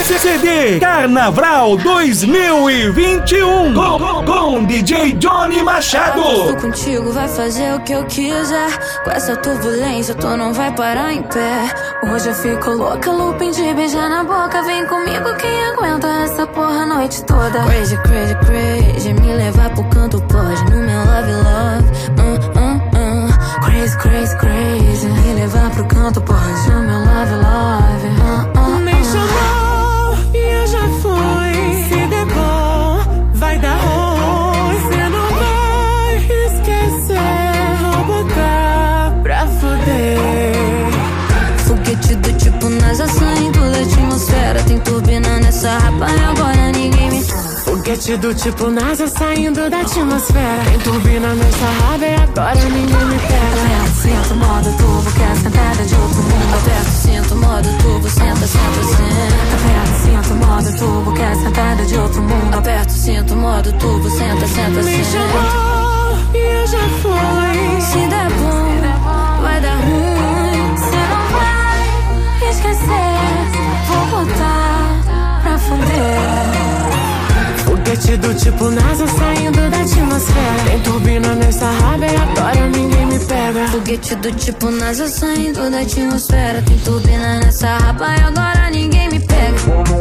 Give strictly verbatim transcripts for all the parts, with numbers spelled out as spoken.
C D Carnaval dois mil e vinte e um com, com, com D J Johnny Machado. Tô contigo, vai fazer o que eu quiser. Com essa turbulência tu não vai parar em pé. Hoje eu fico louca, looping de beijar na boca. Vem comigo, quem aguenta essa porra a noite toda. Crazy, crazy, crazy, me levar pro canto pode. No meu love, love, uh, uh, uh. Crazy, crazy, crazy, me levar pro canto pode. No meu love, love, uh, uh, uh. Me chamou e eu já fui. Se der bom, vai dar ruim. Cê não vai esquecer. Vou botar pra fuder. Foguete do tipo NASA saindo da atmosfera. Tem turbina nessa rapa e agora ninguém me... Foguete do tipo NASA saindo da atmosfera. Tem turbina nessa raba e agora ninguém me pega. Aperta, sinto, modo turbo, quer sentada de outro mundo. Aperta, sinto, modo turbo, senta, senta, senta. Aperta, sinto, modo turbo, quer sentada de outro mundo. Aperta, sinto, modo turbo, senta, senta, Me senta. chamou e eu já fui. Se der bom, vai dar ruim. Cê não vai esquecer. Vou botar pra fuder. Foguete do tipo NASA saindo da atmosfera. Tem turbina nessa raba e agora ninguém me pega. Foguete do tipo NASA saindo da atmosfera. Tem turbina nessa raba e agora ninguém me pega.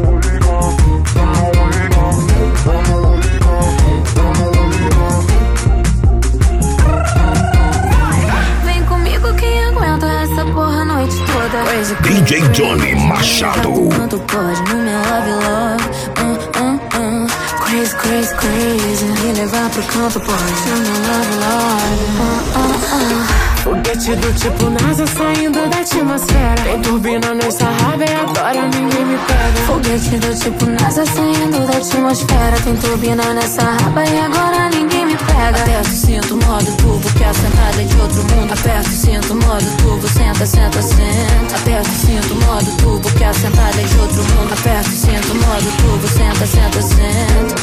Vem comigo, quem aguenta essa porra a noite toda. Crazy, D J Johnny Machado. Quanto pode no meu love, love, uh, uh, uh. Crazy, crazy, crazy, me levar pro canto pode. No meu love, love, uh, uh, uh. Foguete do tipo NASA saindo da atmosfera. Tem turbina nessa raba e agora ninguém me pega. Foguete do tipo NASA saindo da atmosfera. Tem turbina nessa raba e agora ninguém me pega. Aperto, sinto, modo turbo, que a sentada é de outro mundo. Aperto, sinto, modo turbo, senta, senta, senta. Aperto, sinto, modo turbo, que a sentada é de outro mundo. Aperto, sinto, modo turbo, senta, senta, senta.